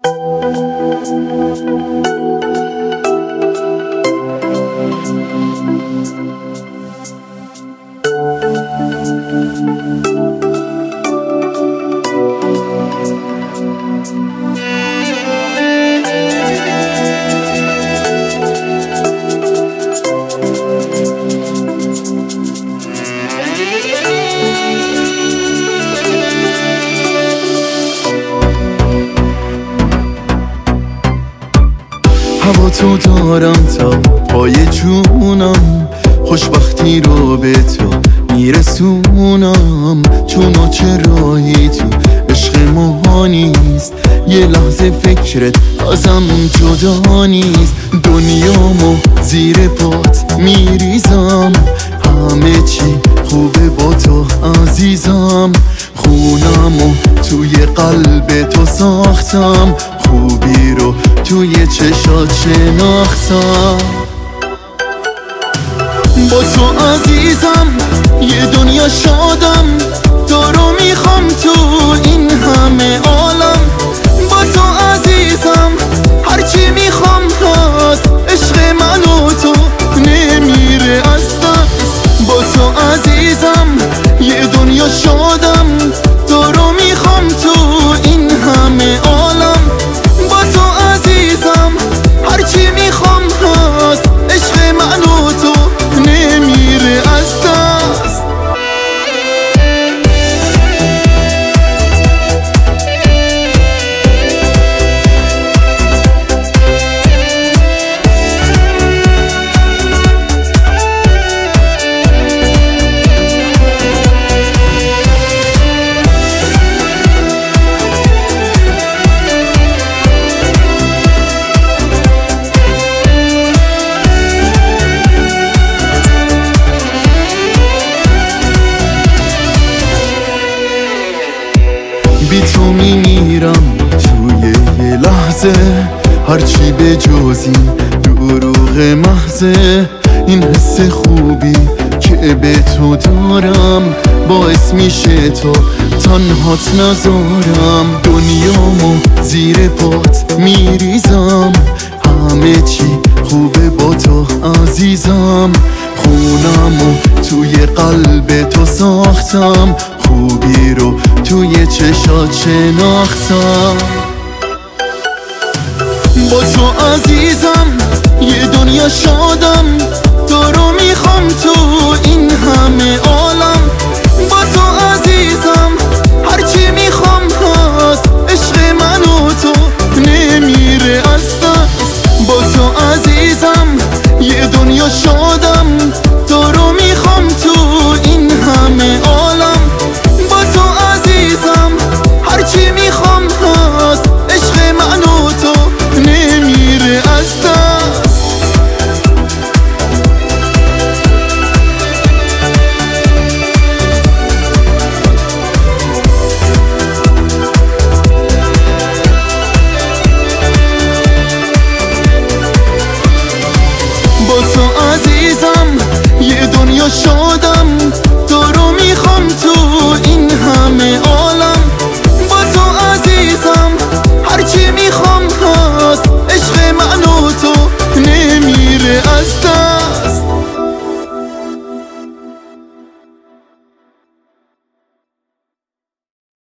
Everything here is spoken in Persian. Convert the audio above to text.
هوا تو دارم تا پای جونم، خوشبختی رو به تو میرسونم. چون چه راهی تو عشق ما نیست، یه لحظه فکرت ازم جدا نیست. دنیامو زیر پات میریزم، همه چی خوبه با تو عزیزم. خونمو توی قلب تو ساختم، خوبی رو توی چشات شناختم. با تو عزیزم یه دنیا شادم، تو رو میخوام تو این همه عالم. با تو عزیزم هرچی میخوام هست، عشق من و تو نمیره از دست. با تو عزیزم یه دنیا شادم، تو رو میخوام تو این همه عالم. با تو عزیزم هرچی میخوام هست، عشق من و تو نمیره از دست. بی تو میمیرم توی یه لحظه، هرچی به جز این دروغ محضه. این حس خوبی که به تو دارم، باعث میشه تو تنهات نذارم. دنیامو زیر پات میریزم، همه چی خوبه با تو عزیزم. خونمو توی قلب تو ساختم، خوبی رو توی چشات شناختم. با تو عزیزم یه دنیا شادم،